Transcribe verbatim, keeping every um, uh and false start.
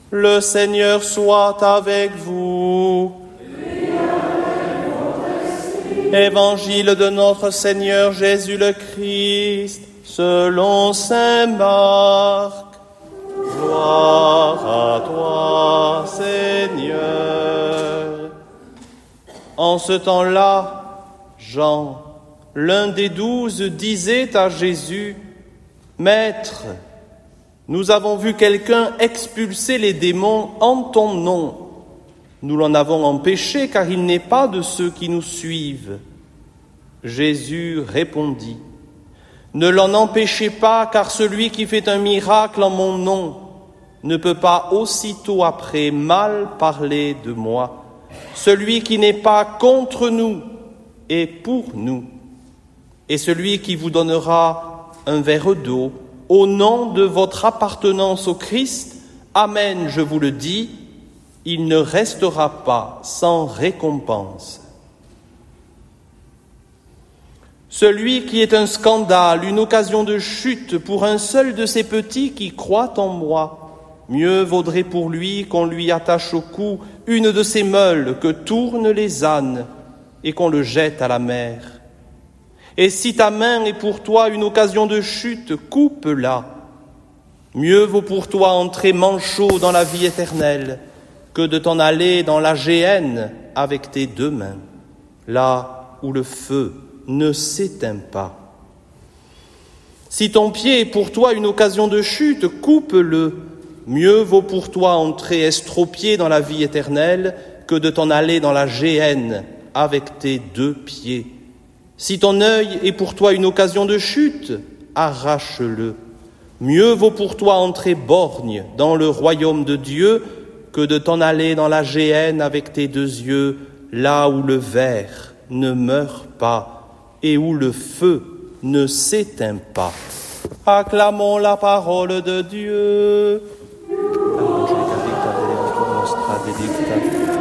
Le Seigneur soit avec vous. Évangile de notre Seigneur Jésus le Christ, selon saint Marc. Gloire à toi, Seigneur. En ce temps-là, Jean, l'un des douze, disait à Jésus, « Maître, nous avons vu quelqu'un expulser les démons en ton nom. Nous l'en avons empêché car il n'est pas de ceux qui nous suivent. » Jésus répondit, « Ne l'en empêchez pas car celui qui fait un miracle en mon nom ne peut pas aussitôt après mal parler de moi. Celui qui n'est pas contre nous est pour nous. Et celui qui vous donnera un verre d'eau au nom de votre appartenance au Christ, Amen, je vous le dis, il ne restera pas sans récompense. Celui qui est un scandale, une occasion de chute pour un seul de ces petits qui croient en moi, mieux vaudrait pour lui qu'on lui attache au cou une de ces meules que tournent les ânes et qu'on le jette à la mer. Et si ta main est pour toi une occasion de chute, coupe-la. Mieux vaut pour toi entrer manchot dans la vie éternelle que de t'en aller dans la géhenne avec tes deux mains, là où le feu ne s'éteint pas. Si ton pied est pour toi une occasion de chute, coupe-le. Mieux vaut pour toi entrer estropié dans la vie éternelle que de t'en aller dans la géhenne avec tes deux pieds. Si ton œil est pour toi une occasion de chute, arrache-le. Mieux vaut pour toi entrer borgne dans le royaume de Dieu que de t'en aller dans la géhenne avec tes deux yeux, là où le ver ne meurt pas et où le feu ne s'éteint pas. Acclamons la parole de Dieu.